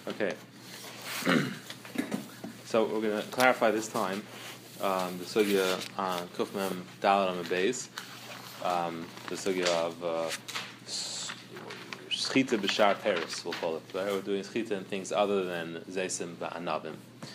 Okay. So we're going to clarify this time the sugya on Kufmem Dalet on the base, the sugya of Schita B'Shar Paris, we'll call it. Right? We're doing Schita and things other than Zaysim Ba'anabim.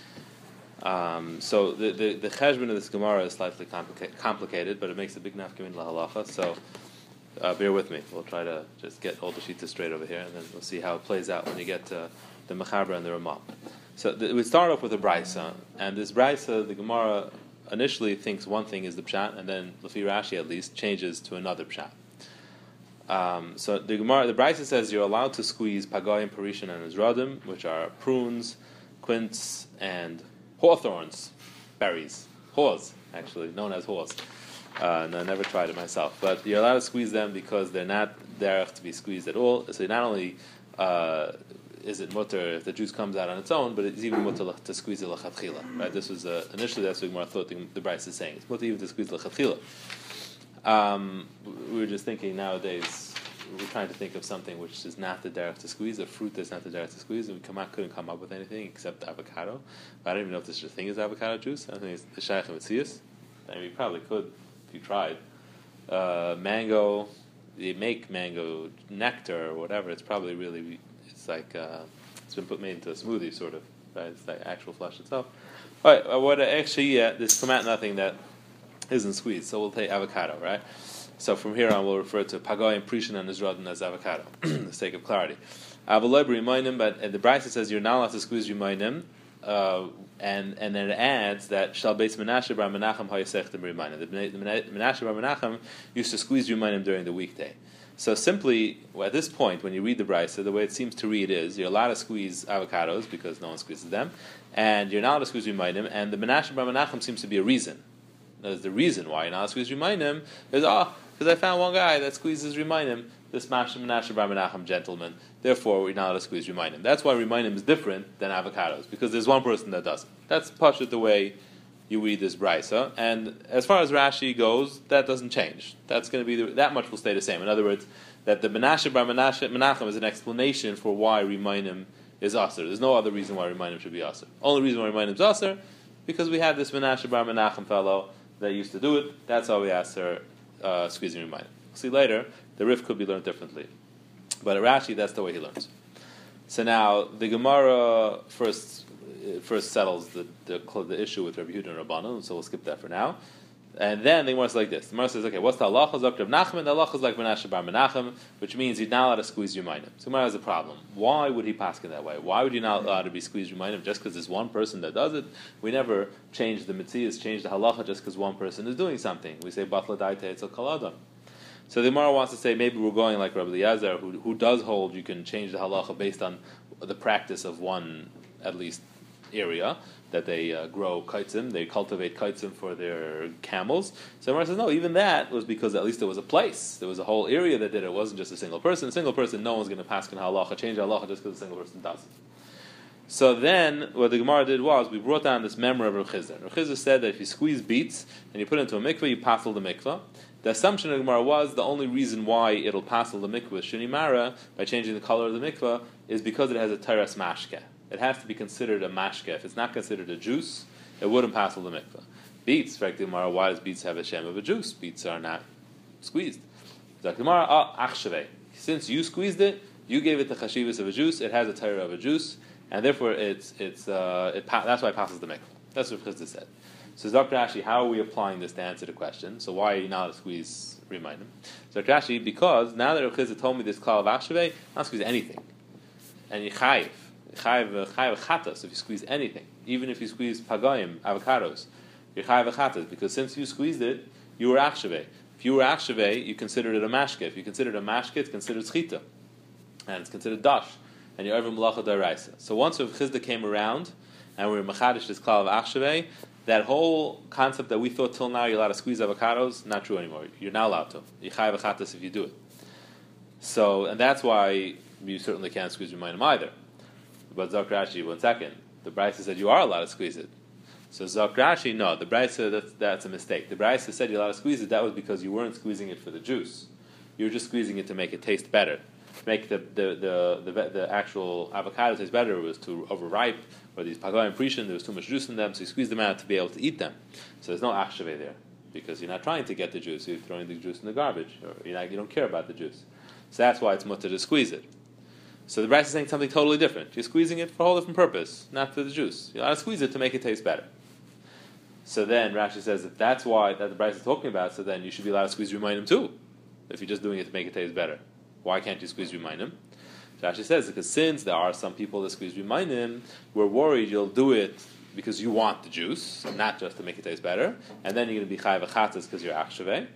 So the cheshbon of this Gemara is slightly complicated, but it makes a big nafkamin lahalacha. So bear with me. We'll try to just get all the shitas straight over here, and then we'll see how it plays out when you get to the Mechaber and the Ramah. So we start off with a brisa, and this brisa, the Gemara initially thinks one thing is the pshat, and then Lefi Rashi at least changes to another pshat. So the Gemara, the brisa says you're allowed to squeeze pagayim, parishan, and izradim, which are prunes, quince, and hawthorns, berries, haws, actually known as haws. And I never tried it myself, but you're allowed to squeeze them because they're not derech to be squeezed at all. So not only is it mutter if the juice comes out on its own, but it's even mutter to squeeze it lechatchila. Right? This was initially that's what Gemara thought the Bryce is saying. It's mutter even to squeeze lechatchila. We were just thinking nowadays. We're trying to think of something which is not the derech to squeeze, a fruit that's not the derech to squeeze, and we couldn't come up with anything except avocado. But I don't even know if this thing is avocado juice. I think it's the shaykh of Metzias. I mean, you probably could if you tried. Mango, they make mango nectar or whatever. It's probably really, it's like it's been made into a smoothie sort of. Right? It's like actual flesh itself. All right, what actually this come out nothing that isn't squeezed. So we'll take avocado, right? So from here on, we'll refer to pagayim, prishan, and izradim as avocado, for the sake of clarity. Avaloy b'rimainim, but the Brisa says you're not allowed to squeeze rimainim, and then it adds that shal beis Menashe bar Menachem hayasechtem rimainim. The Menashe bar Menachem used to squeeze rimainim during the weekday. So simply, at this point, when you read the Brisa, the way it seems to read is you're allowed to squeeze avocados because no one squeezes them, and you're not allowed to squeeze rimainim, and the Menashe bar Menachem seems to be a reason. The reason why you're not allowed to squeeze rimainim is because I found one guy that squeezes Rimainim, this Menashe bar Menachem gentleman. Therefore, we're not allowed to squeeze Rimainim. That's why Rimainim is different than avocados, because there's one person that doesn't. That's pashut the way you read this brisa. And as far as Rashi goes, that doesn't change. That's going to be that much will stay the same. In other words, that the Menashe bar Menachem is an explanation for why Rimainim is aser. There's no other reason why Rimainim should be aser. Only reason why Rimainim is aser because we had this Menashe bar Menachem fellow that used to do it. That's how we asked her. Squeezing your mind. See later, the Rif could be learned differently, but at Rashi, that's the way he learns. So now the Gemara first settles the issue with Rabbi Yehuda and Rabbanan, so we'll skip that for now. And then the Gemara is like this: the Gemara says, "Okay, what's the halacha? Dr. Nachman, the halacha is like Menashe bar Menachem, which means you're not allowed to squeeze your mind. So Gemara has a problem. Why would he pass in that way? Why would you not allow to be squeezed your mind just because there's one person that does it? We never change the mitzias, change the halacha just because one person is doing something. We say batla daite etzel kaladon. So the Gemara wants to say maybe we're going like Rabbi Eliezer, who does hold you can change the halacha based on the practice of one at least area that they grow kaitzim, they cultivate kaitzim for their camels. So Gemara says no, even that was because at least there was a place, there was a whole area that did it. It wasn't just a single person. A single person, no one's going to pass in halacha, change halacha just because a single person does it. So then, what the Gemara did was, we brought down this memory of Rav Chizda. Rav Chizda said that if you squeeze beets and you put it into a mikveh, you passel the mikveh. The assumption of the Gemara was the only reason why it'll passel the mikveh, shinimara, by changing the color of the mikveh, is because it has a teres mashke. It has to be considered a mashke. If it's not considered a juice, it wouldn't passel the mikveh. Beets, in fact, the Gemara, why does beets have a shem of a juice? Beets are not squeezed. The Gemara, achsheveh. Since you squeezed it, you gave it the chashivas of a juice, it has a teira of a juice, and therefore that's why it passes the mikveh. That's what Chizda said. So Dr. Ashi, how are we applying this to answer the question? So why are you not allowed to squeeze Rimainim? So Dr. Ashi, because now that Rav Chizda told me this klal of achsheveh, not squeeze anything. And you chayiv chatas if you squeeze anything. Even if you squeeze pagayim, avocados, you chayiv chatas, because since you squeezed it, you were achsheveh. If you were achsheveh, you considered it a mashke. If you considered a mashke, it's considered schita. And it's considered dash. And you're over malacha d'oraisa. So once Rav Chizda came around, and we were machadish this klal of achsheveh, that whole concept that we thought till now you're allowed to squeeze avocados, not true anymore. You're not allowed to. You chayiv chatas if you do it. So, and that's why you certainly can't squeeze your mind either. But Zok Rashi, 1 second. The Brisa said you are allowed to squeeze it. So Zok Rashi, no, the Brisa, that's a mistake. The Brisa said you're allowed to squeeze it, that was because you weren't squeezing it for the juice. You were just squeezing it to make it taste better. make the actual avocado taste better, it was too overripe, or these pagayim prishim, there was too much juice in them, so you squeeze them out to be able to eat them. So there's no achshave there, because you're not trying to get the juice, you're throwing the juice in the garbage, or you don't care about the juice. So that's why it's mutter to squeeze it. So the Bryce is saying something totally different. You're squeezing it for a whole different purpose, not for the juice. You ought to squeeze it to make it taste better. So then Rashi says that that's why that the Bryce is talking about, so then you should be allowed to squeeze Rimayim too, if you're just doing it to make it taste better. Why can't you squeeze Rimayim? So Rashi says, because since there are some people that squeeze Rimayim, we're worried you'll do it because you want the juice, not just to make it taste better, and then you're going to be chayav achatas because you're achshaveh.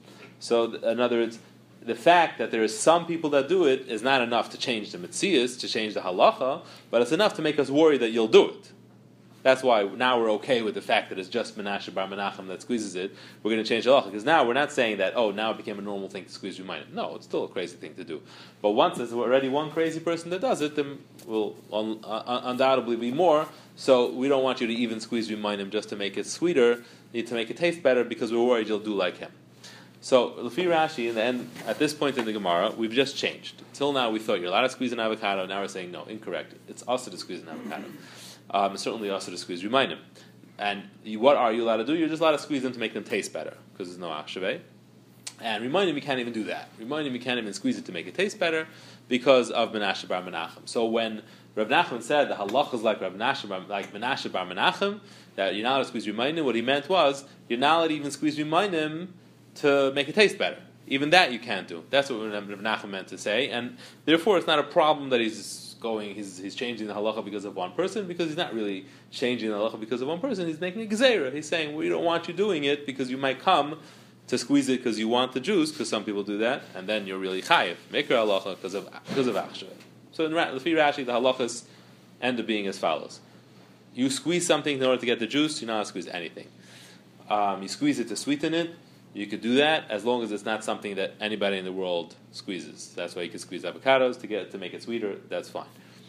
So in other words, the fact that there is some people that do it is not enough to change the metzias, to change the halacha, but it's enough to make us worry that you'll do it. That's why now we're okay with the fact that it's just Menashe bar Menachem that squeezes it. We're going to change the halacha, because now we're not saying that, now it became a normal thing to squeeze Rimayim. No, it's still a crazy thing to do. But once there's already one crazy person that does it, then will undoubtedly be more. So we don't want you to even squeeze Rimayim just to make it sweeter. You need to make it taste better, because we're worried you'll do like him. So, Lefi Rashi, in the end, at this point in the Gemara, we've just changed. Till now, we thought you're allowed to squeeze an avocado. Now we're saying, no, incorrect. It's also to squeeze an avocado. Certainly also to squeeze Rimayim. And what are you allowed to do? You're just allowed to squeeze them to make them taste better, because there's no achshaveh. And Rimayim, you can't even do that. Rimayim, you can't even squeeze it to make it taste better, because of Menashe bar Menachem. So when Rav Nachman said the halach is like Menashe bar Menachem, that you're not allowed to squeeze Rimayim, what he meant was, you're not allowed to even squeeze Rimayim to make it taste better. Even that you can't do. That's what Rav Nachman meant to say, and therefore it's not a problem that he's changing the halacha because of one person, because he's not really changing the halacha because of one person. He's making a gezerah. He's saying, we don't want you doing it because you might come to squeeze it because you want the juice, because some people do that, and then you're really chayiv, make your halacha because of achshaveh. So in Lefi Rashi, the halachas end up being as follows: you squeeze something in order to get the juice, you're not allowed to squeeze anything. You squeeze it to sweeten it, you could do that as long as it's not something that anybody in the world squeezes. That's why you could squeeze avocados to make it sweeter. That's fine.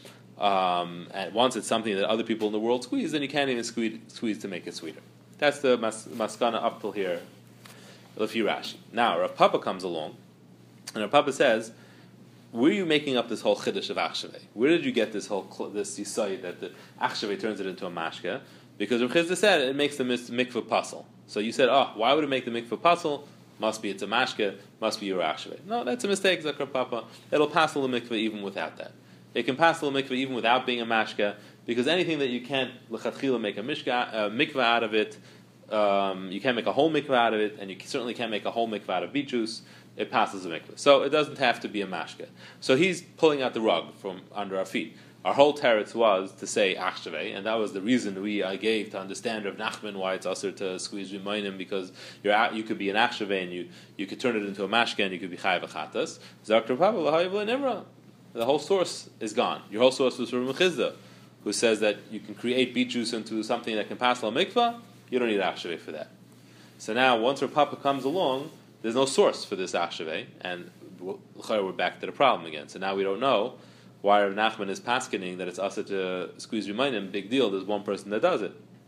And once it's something that other people in the world squeeze, then you can't even squeeze to make it sweeter. That's the maskana up till here. Lefi Rashi. Now Rav Papa comes along, and Rav Papa says, "Where are you making up this whole chiddush of achshaveh? Where did you get this yisai that the achshaveh turns it into a mashke? Because Rav Chizda said it makes the mikveh puzzle. So you said, why would it make the mikveh puzzle? Must be it's a mashke, must be your achshaveh. No, that's a mistake, Zakar Papa. It'll pass the mikveh even without that. It can pass the mikveh even without being a mashke, because anything that you can't l'chatchila make a mikveh out of it, you can't make a whole mikveh out of it, and you certainly can't make a whole mikveh out of beet juice. It passes the mikveh. So it doesn't have to be a mashke. So he's pulling out the rug from under our feet. Our whole teretz was to say achshaveh, and that was the reason I gave to understand Rav Nachman why it's usher to squeeze Rimayim, because you could be an achshaveh and you could turn it into a mashke and you could be chayav achatas. Zakar Papa l'hayav l'nimra. The whole source is gone. Your whole source was from Rav Chizda, who says that you can create beet juice into something that can pass la mikvah. You don't need achshaveh for that. So now, once Rav Papa comes along, there's no source for this achshaveh, and we're back to the problem again. So now we don't know why Rav Nachman is paskening that it's usher to squeeze Rimayim. Big deal, there's one person that does it.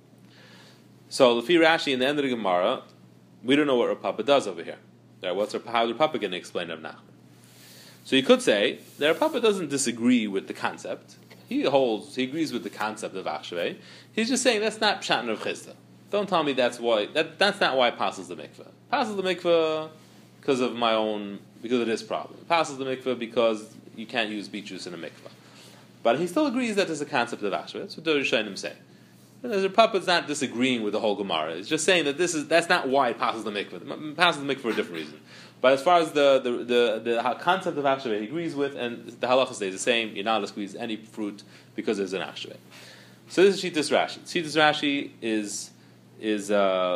So Lefi Rashi, in the end of the Gemara, we don't know what Rav Papa does over here. How's Rav Papa going to explain Rav Nachman? So you could say that Rav Papa doesn't disagree with the concept. He agrees with the concept of achshaveh. He's just saying that's not pshat Rav Chizda. Don't tell me that's why. That's not why it passes the mikveh. It passes the mikveh because of this problem. It passes the mikveh because you can't use beet juice in a mikveh. But he still agrees that there's a concept of achshaveh. That's what the Rishonim say. The Papa is not disagreeing with the whole Gemara. It's just saying that that's not why it passes the mikveh. It passes the mikveh for a different reason. But as far as the concept of achshaveh, he agrees with, and the halacha stays the same. You're not allowed to squeeze any fruit because there's an achshaveh. So this is Shittas Rashi. Shittas Rashi is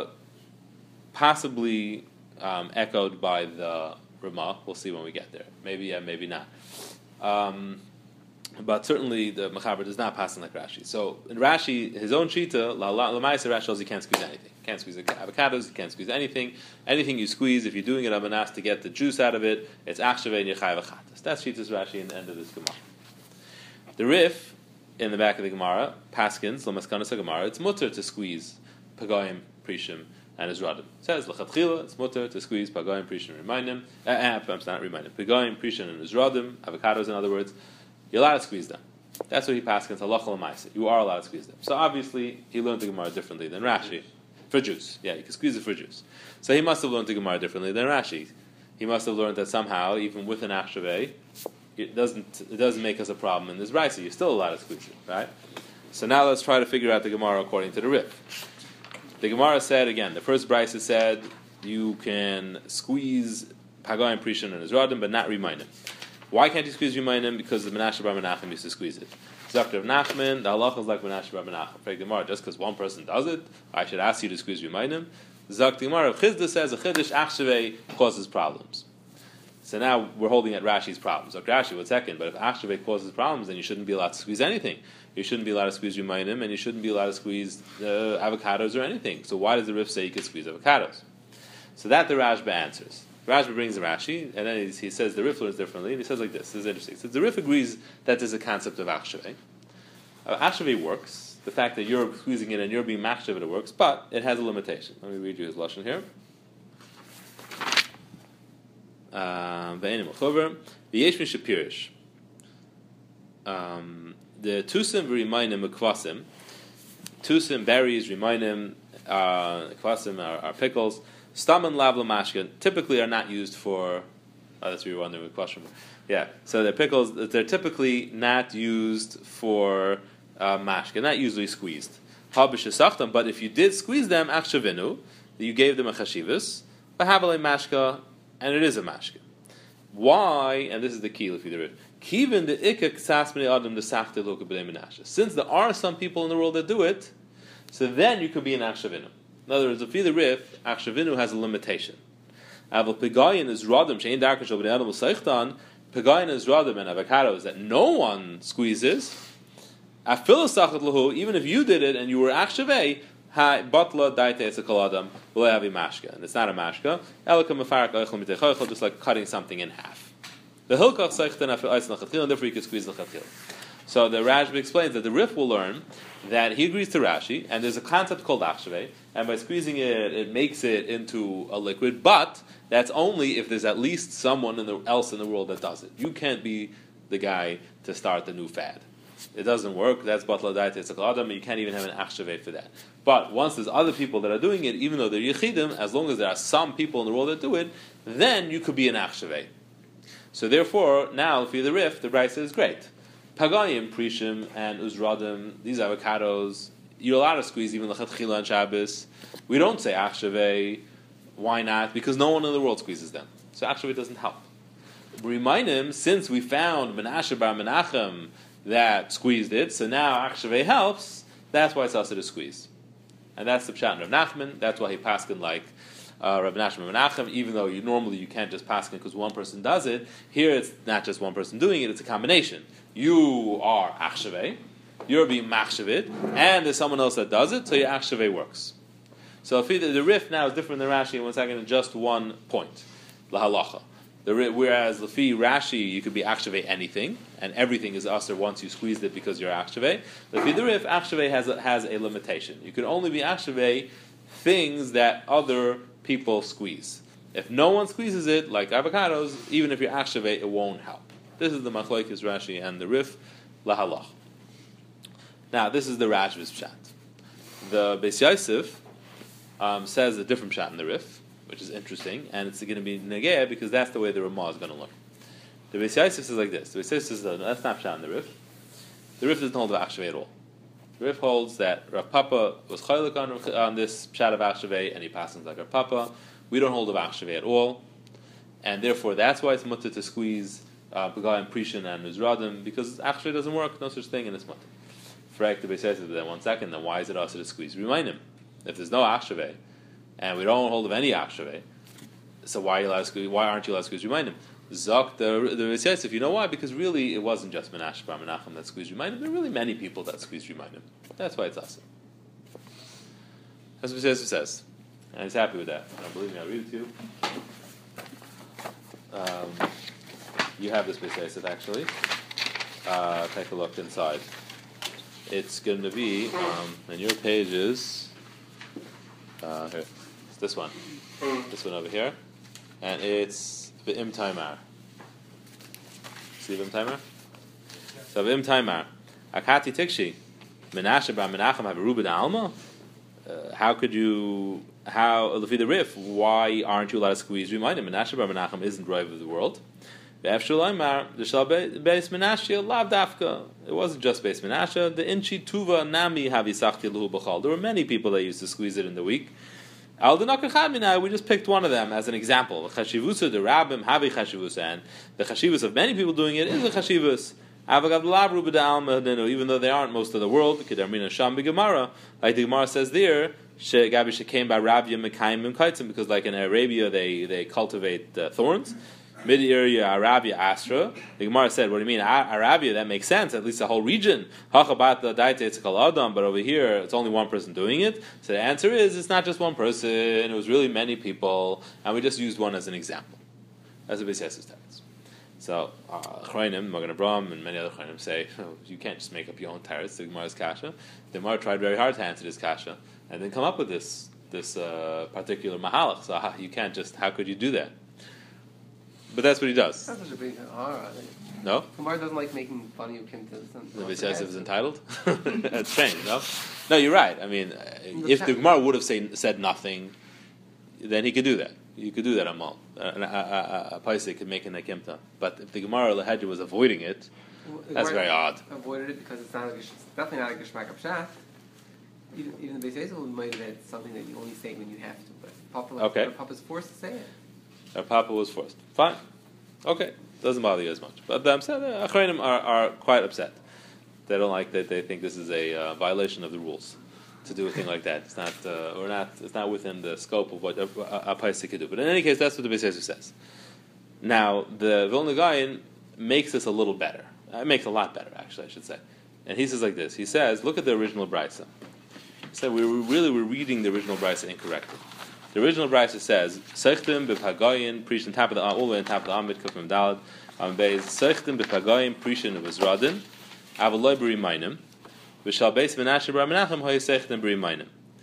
possibly echoed by the Ramah. We'll see when we get there. Maybe maybe not. But certainly the Mechaber does not pass in like Rashi. So in Rashi, his own Shita, Lamaisa Rashi says you can't squeeze anything. You can't squeeze avocados, you can't squeeze anything. Anything you squeeze, if you're doing it amanas to get the juice out of it, it's achshaveh and yechayav achatas. That's Shita's Rashi in the end of this Gemara. The Rif, in the back of the Gemara, Paskins, Lamaskanas Gemara, it's mutter to squeeze Pagayim, Prishim, and Izradim. It says L'chatchila, it's mutter to squeeze Pagayim, Prishin, and Remainim. I'm not Remainim. Pagayim, Prishin, and Izradim, avocados, in other words, you're allowed to squeeze them. That's what he passed against halacha l'maaseh. You are allowed to squeeze them. So obviously he learned the Gemara differently than Rashi for juice. Yeah, you can squeeze it for juice. So he must have learned the Gemara differently than Rashi. He must have learned that somehow, even with an achshaveh, it doesn't make us a problem in this brisa. You're still allowed to squeeze it, right? So now let's try to figure out the Gemara according to the Rif. The Gemara said again. The first brisa said you can squeeze Pagayim, Prishin, and Izradim, but not Remainim. Why can't you squeeze Remainim? Because the Menashe bar Menachem used to squeeze it. Zakter of Nachman, the halacha is like Menashe bar Menachem. Gemara, just because one person does it, I should ask you to squeeze Remainim. Zakter Gemara of Chizda says a Chiddush achshaveh causes problems. So now we're holding at Rashi's problems. Okay, Rashi, one second, but if achshaveh causes problems, then you shouldn't be allowed to squeeze anything. You shouldn't be allowed to squeeze Remainim, and you shouldn't be allowed to squeeze avocados or anything. So why does the Rif say you can squeeze avocados? So that the Rashba answers. Rashba brings the Rashi, and then he says the Rif learns differently, and he says like this. This is interesting. So the Rif agrees that there's a concept of achshaveh. Achshaveh works. The fact that you're squeezing it and you're being machshav it works, but it has a limitation. Let me read you his lashon here. The tusim v'rimainim ekvasim, tusim berries, remainim, ekvasim are pickles. Stamen lav lamashka typically are not used for. That's what you're wondering with question. Yeah, so the pickles they're typically not used for mashka, not usually squeezed. But if you did squeeze them, achshavinu, you gave them a chashivas, v'habalei mashka, and it is a mashka. Why? And this is the key. If you read, Kivin the ikka ksas b'nei adam the safte loka b'nei menashe. Since there are some people in the world that do it, so then you could be an achshavinu. In other words, if you the Rif, achshavinu has a limitation. Aval pegayin is radim shein darkash b'nei adam l'seichtan. Pegayin is radim and avocados that no one squeezes. Afilasachat lahu, even if you did it and you were achshavei, ha batla daite etzekol adam v'lehavi mashka, and it's not a mashka. Elaka mefarak oichel miteichel, just like cutting something in half. The hilkach seichtan afil eis l'chatchil, and therefore you can squeeze l'chatchil. So the Rashba explains that the Rif will learn that he agrees to Rashi, and there's a concept called achshavei, and by squeezing it, it makes it into a liquid, but that's only if there's at least someone else in the world that does it. You can't be the guy to start the new fad. It doesn't work. That's batla daite etzekol adam, and you can't even have an achshavei for that. But once there's other people that are doing it, even though they're yechidim, as long as there are some people in the world that do it, then you could be an achshavei. So therefore, now if you're the Rif, the brisa is great. Pagayim, Prishim, and Uzradim, these avocados, you're allowed to squeeze even l'chatchila and Shabbos. We don't say achshavei. Why not? Because no one in the world squeezes them. So achshavei doesn't help. Remind him, since we found Menashe bar Menachem that squeezed it, so now achshavei helps. That's why it's also to squeeze, and that's the pshat of Nachman. That's why he paskin like Rabbi Nachman Menachem. Even though normally you can't just paskin because one person does it. Here it's not just one person doing it; it's a combination. You are achshavei, you're being machshavit, and there's someone else that does it, so your achshavei works. So if the Rif now is different than Rashi in 1 second, in just one point, lahalacha. Whereas Lefi Rashi, you could be achshavei anything, and everything is usher once you squeezed it because you're achshavei. Lefi the Rif, achshavei has a limitation. You can only be achshavei things that other people squeeze. If no one squeezes it, like avocados, even if you're achshavei, it won't help. This is the machlokes Rashi and the Rif, lahalach. Now, this is the Rashba's pshat. The Beis Yosef says a different pshat in the Rif, which is interesting, and it's going to be negeh because that's the way the Ramah is going to learn. The Beis Yosef says like this. The Beis Yosef says that's not pshat in the Rif. The Rif doesn't hold of achshavei at all. The Rif holds that Rav Papa was chaylik on this pshat of achshavei, and he passes like Rav Papa. We don't hold of achshavei at all, and therefore that's why it's mutter to squeeze Pagayim, Prishin, and Uzradim, because achshavei doesn't work, no such thing, and it's mutter. Frek, the Beis Yosef, then 1 second, then why is it also to squeeze? Remind him, if there's no achshavei, and we don't hold of any achshavei, so why aren't you allowed to squeeze? Remind him. Zok, the Beis Yosef, you know why? Because really it wasn't just Menashe bar Menachem that squeezed Remind him. There are really many people that squeezed Remind him. That's why it's awesome. That's what Beis Yosef says. And he's happy with that. I don't believe me, I'll read it to you. You have this Beis Yosef actually. Take a look inside. It's going to be in your pages. Here. This one over here, and it's V'im Taimar. See V'im Taimar? So V'im Taimar, Akati Tikshi, Menashe bar Menachem have a Ruba da Alma. How could you? How the Rif? Why aren't you allowed to squeeze? Remind him, Menashe bar Menachem isn't Rive of the world. It wasn't just Beis Menashe. The Inchi Tuva Nami Havisachti Luhu B'chal. There were many people that used to squeeze it in the week. We just picked one of them as an example. The Chashivusa, the Rabbim, Havi Chashivus, and the Chashivus of many people doing it is a Chashivus. Even though they aren't most of the world, like the Gemara says there, because like in Arabia they cultivate thorns. Mid-area Arabia Astra. The Gemara said, what do you mean? Arabia, that makes sense, at least the whole region. But over here, it's only one person doing it. So the answer is, it's not just one person, it was really many people, and we just used one as an example. As a Beis Yosef's teretz. So, Chaynim, Magen Avraham, and many other Chaynim say, you can't just make up your own teretz, the Gemara's kasha. The Gemara tried very hard to answer this kasha, and then come up with this particular mahalach. So you can't just, how could you do that? But that's what he does. That's such a big horror. No? Kumar doesn't like making funny of Kimtas. The Beis Yosef is entitled? That's strange, no? No, you're right. I mean, if the Gemara would have said nothing, then he could do that. You could do that, Amal. A Paisei could make an Akimta. But if the Gemara Lahedja was avoiding it, that's very odd. Avoided it because it's definitely not a Geshmak Pshat. Even the Beis Yosef might have had something that you only say when you have to. But Papa's forced to say it. Our Papa was forced. Fine. Okay. Doesn't bother you as much. But I'm saying Achronim are quite upset. They don't like that. They think this is a violation of the rules to do a thing like that. It's not, it's not within the scope of what a Paisei could do. But in any case, that's what the Beis Yosef says. Now, the Vilna Gaon makes this a little better. It makes a lot better, actually, I should say. And he says like this. He says, look at the original Brisa. He said, we're reading the original Brisa incorrectly. The original Brisa says, "Seichtim b'pagayin prishin top of the all the way on top of the Amid Kufim Dalad Beis Seichtim b'pagayin prishin of Izradin Avaloi b'Rimainim v'shal Beis Menashe bar Menachem hoy Seichtim b'Rimainim."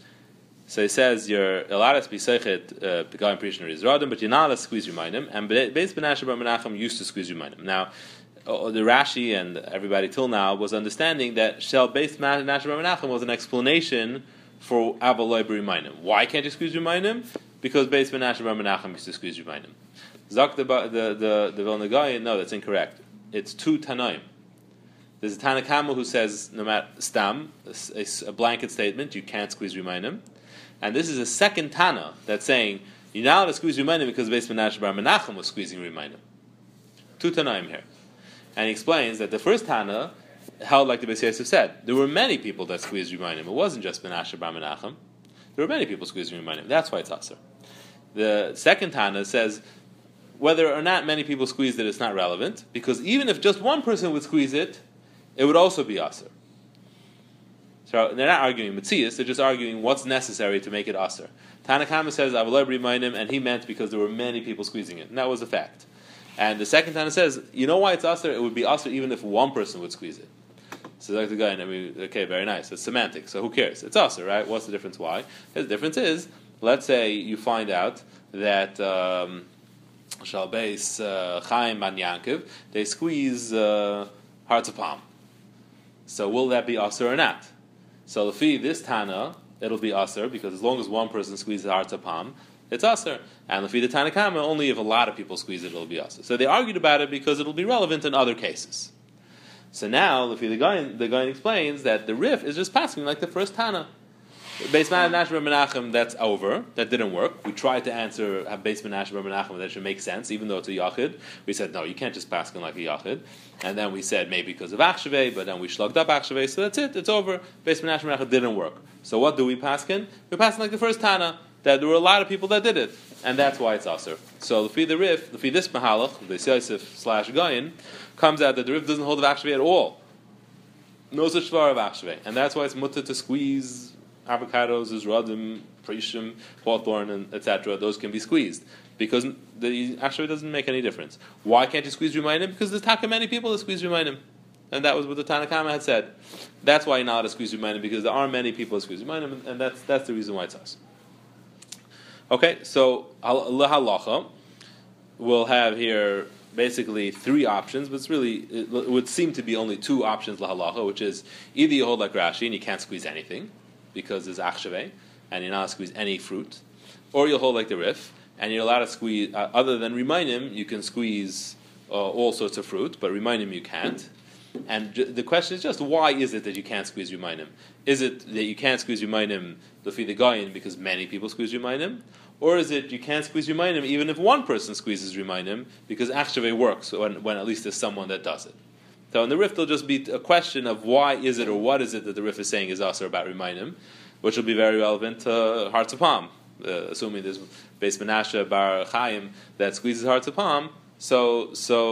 So he says you're allowed to be seichet b'pagayin prishin of Izradin, but you're not allowed to squeeze Rimainim. And Beis Menashe bar Menachem used to squeeze Rimainim. Now, the Rashi and everybody till now was understanding that shal Beis Menashe bar Menachem was an explanation for Avaloi b'Rimainim. Why can't you squeeze Rimainim? Because Beis Menashe bar Menachem used to squeeze Rimainim. Zak the Vilna Gaon, no, that's incorrect. It's two Tanaim. There's a Tanakama who says no matter stam, a blanket statement, you can't squeeze Rimainim, and this is a second Tana that's saying you're not allowed to squeeze Rimainim because Beis Menashe bar Menachem was squeezing Rimainim. Two Tanaim here, and he explains that the first Tana held like the Beis Yosef said. There were many people that squeezed Rimainim. It wasn't just Menashe bar Menachem. There were many people squeezing Rimainim. That's why it's Aser. The second Tana says whether or not many people squeezed it, it's not relevant, because even if just one person would squeeze it, it would also be Aser. So they're not arguing Metzias, they're just arguing what's necessary to make it Aser. Tanakama says Avaloi b'Rimainim, and he meant because there were many people squeezing it, and that was a fact. And the second Tana says, you know why it's Aser? It would be Aser even if one person would squeeze it. So like the guy, okay, very nice. It's semantic. So who cares? It's Aser, right? What's the difference? Why? The difference is, let's say you find out that Shal Beis Chaim Ban Yankov, they squeeze hearts of palm. So will that be Aser or not? So Lefi this Tana, it'll be Aser because as long as one person squeezes hearts of palm, it's Aser. And Lefi the Tanakama, only if a lot of people squeeze it, it'll be Aser. So they argued about it because it'll be relevant in other cases. So now, the Gaon explains that the Rif is just passing like the first Tana. Beis Menashe bar Menachem, that's over. That didn't work. We tried to answer have Beis Menashe bar Menachem that should make sense, even though it's a Yachid. We said no, you can't just pass like a Yachid. And then we said maybe because of Achshavei, but then we shlugged up Achshavei. So that's it. It's over. Beis Menashe bar Menachem didn't work. So what do we pass in? We pass like the first Tana that there were a lot of people that did it, and that's why it's Aser. So the Rif, this Mahalach, Beis Yosef / Gaon, comes out that the Rif doesn't hold of Achshavei at all. No such svar of Achshavei. And that's why it's mutter to squeeze avocados, Izradim, Prishim, hawthorn, and etc. Those can be squeezed. Because the Achshavei doesn't make any difference. Why can't you squeeze Rimainim? Because there's taka many people that squeeze Rimainim. And that was what the Tanakama had said. That's why you're not allowed to squeeze Rimainim, because there are many people that squeeze Rimainim, and that's the reason why it's us. Okay, so halacha we'll have here basically three options, but it would seem to be only two options lahalacha, which is either you hold like Rashi and you can't squeeze anything because it's achshaveh and you're not allowed to squeeze any fruit, or you'll hold like the Rif and you're allowed to squeeze other than Remainim, you can squeeze all sorts of fruit, but Remainim you can't. And the question is just, why is it that you can't squeeze Remainim? Is it that you can't squeeze Remainim Lefi the Gayin because many people squeeze Remainim? Or is it you can't squeeze Remainim even if one person squeezes Remainim because Achshaveh works when at least there's someone that does it? So in the Rif there'll just be a question of why is it or what is it that the Rif is saying is also about Remainim, which will be very relevant to Hearts of Palm, assuming there's Beis Menashe Bar Chaim that squeezes Hearts of Palm. So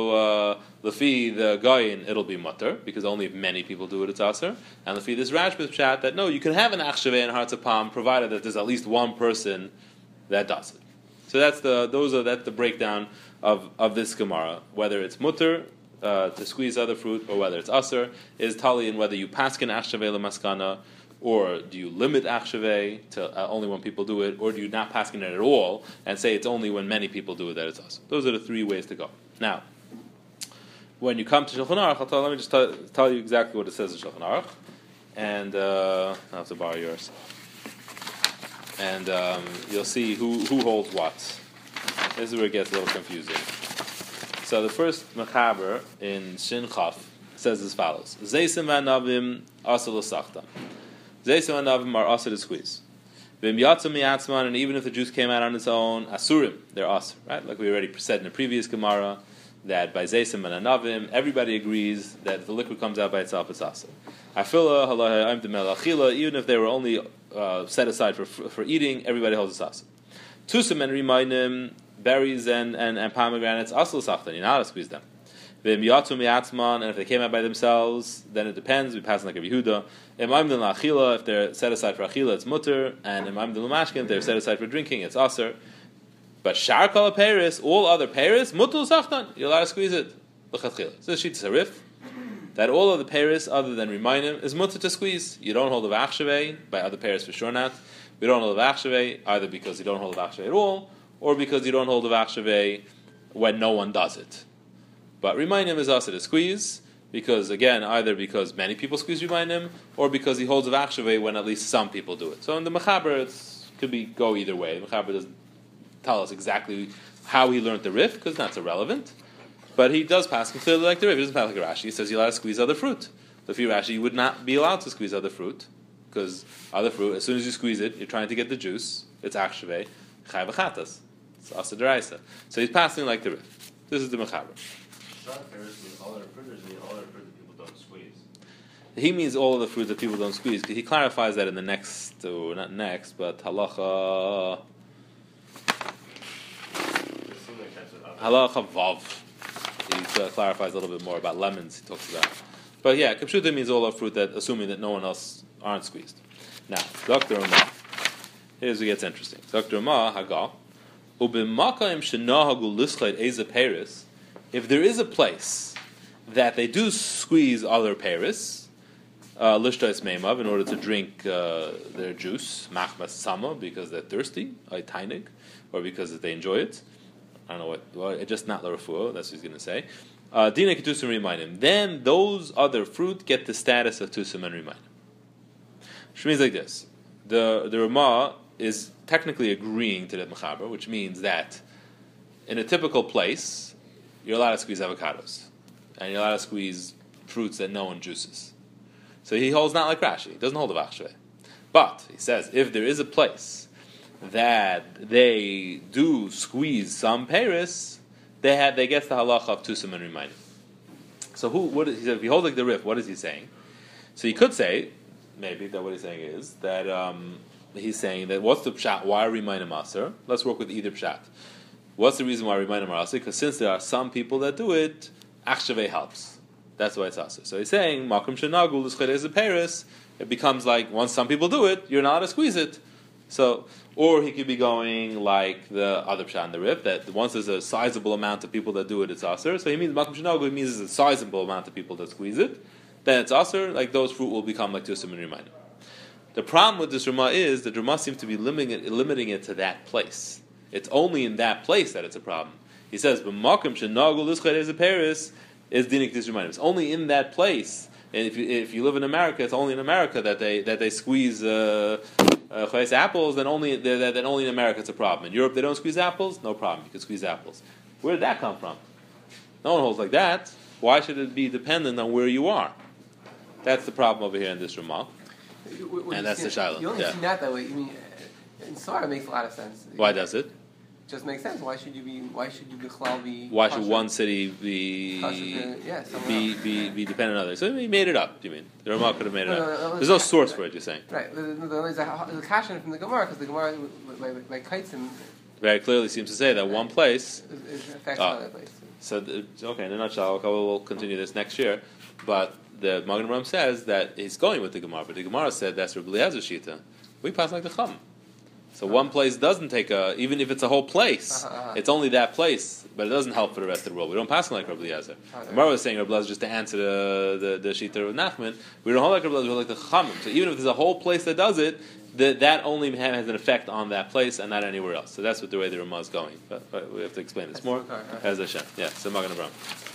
Lefi the Gayin, it'll be mutter because only if many people do it, it's aser. And Lefi this Rashbith Pshat that no, you can have an Achshaveh in Hearts of Palm provided that there's at least one person that does it. So that's the breakdown of this Gemara. Whether it's mutter to squeeze other fruit or whether it's aser is tali in whether you paskin Achshaveh lemaskana, or do you limit Achshaveh to only when people do it, or do you not paskin it at all and say it's only when many people do it that it's aser. Those are the three ways to go. Now, when you come to Shulchan Aruch, let me just tell you exactly what it says in Shulchan Aruch, and I'll have to borrow yours. And you'll see who holds what. This is where it gets a little confusing. So the first Mechaber in Shin Chaf says as follows: Zeisim v'anavim asa l'sachta. Zeisim v'anavim are asa to squeeze. V'im yatzim mi'atzman, and even if the juice came out on its own, asurim, they're asa, right? Like we already said in the previous Gemara, that by Zeisim and Anavim, everybody agrees that if the liquid comes out by itself, it's asa. Afila halaha aim melachila, even if they were only set aside for eating, everybody holds a asa. Tusum and Remainim, berries and pomegranates, asal sachtan, you're not allowed to squeeze them. V'im yatzum yatzman, and if they came out by themselves, then it depends. We pass like a Yehuda. Imaim den la'achila, if they're set aside for achila, it's mutter, and imaim den l'mashkin, if they're set aside for drinking, it's aser. But shar kol Paris, all other Paris, mutul sachtan, you're allowed to squeeze it. L'chatchila. So this is a Rif that all of the Paris other than Remainim is mutter to squeeze. You don't hold of Achshaveh, by other Paris for sure not. We don't hold of Achshaveh either because you don't hold of Achshaveh at all, or because you don't hold of Achshaveh when no one does it. But Remainim is also to squeeze, because again, either because many people squeeze Remainim, or because he holds of Achshaveh when at least some people do it. So in the Mechaber, it could go either way. The Mechaber doesn't tell us exactly how he learned the Rif, because that's irrelevant. But he does pass clearly like the Rif. He doesn't pass like Rashi. He says you're allowed to squeeze other fruit. If you're Rashi, you would not be allowed to squeeze other fruit, because other fruit, as soon as you squeeze it, you're trying to get the juice. It's Achshaveh, Chai v'chatas. It's Asa D'Oraisa. So he's passing like the Rif. This is the Mechaber. He means all of the fruit that people don't squeeze. He clarifies that in the next, or not next, but halacha vav. He clarifies a little bit more about lemons. He talks about, but yeah, kapshuta means all of fruit that, assuming that no one else aren't squeezed. Now, Dr. Umar. Here's where it gets interesting. Dr. Umar Haga ubimakaim shenahagu lischait eza peris. If there is a place that they do squeeze other peris, lishtais meimav, in order to drink their juice, machmas sama, because they're thirsty, tainig, or because they enjoy it. I don't know what, it's just not l'refuah, that's what he's going to say. Dina ketusum remainim. Then those other fruit get the status of tusum and remainim. Which means like this. The Ramah is technically agreeing to the Mechaber, which means that in a typical place, you're allowed to squeeze avocados. And you're allowed to squeeze fruits that no one juices. So he holds not like Rashi. He doesn't hold of Achshaveh. But, he says, if there is a place that they do squeeze some Paris, they get the halacha of Tusum and Remainim. So he said, if you hold like the Rif, what is he saying? So you could say, maybe, that what he's saying is, that he's saying that what's the pshat, why Remainim aser? Let's work with either pshat. What's the reason why Remainim are aser? Because since there are some people that do it, Achshaveh helps. That's why it's aser. So he's saying, Makom shenagu l'schedez Paris, it becomes like, once some people do it, you're not allowed to squeeze it. So, or he could be going like the other pshat in the Rif, that once there's a sizable amount of people that do it, it's aser. So he means Makom shenagu, it means there's a sizable amount of people that squeeze it, then it's aser, like those fruit will become like Tusum and Remainim. The problem with this Ramah is that Ramah seems to be limiting it to that place. It's only in that place that it's a problem. He says, "B'makom shenagul lischad as a Paris is dinik disrumayim." It's only in that place. And if you live in America, it's only in America that they squeeze apples. Then only in America it's a problem. In Europe they don't squeeze apples. No problem. You can squeeze apples. Where did that come from? No one holds like that. Why should it be dependent on where you are? That's the problem over here in this Ramah. And that's the Shiloh. You only see that way. I mean, in Sarah makes a lot of sense. Why does it? Just makes sense. Why should you be be? Why should one city be dependent on others? So he made it up. Do you mean the Ramah could have made it up? There's no source for it. You're saying right? There's a caution from the Gemara because the Gemara by Kaitzim very clearly seems to say that one place affects another place. So okay, in a nutshell, we'll continue this next year. But the Magen Avraham says that he's going with the Gemara, but the Gemara said that's Rabbi Eliezer Shita. We pass like the Chum. So one place doesn't take even if it's a whole place, it's only that place, but it doesn't help for the rest of the world. We don't pass like Rabbi Eliezer. The Gemara was saying Rabbi Eliezer just to answer the Shita of Nachman. We don't hold like Rabbi Eliezer, we hold like the Chum. So even if there's a whole place that does it, that only has an effect on that place and not anywhere else. So that's what the way the Ramah is going. But we have to explain this more. As Hashem. Yeah, so Magen Avraham.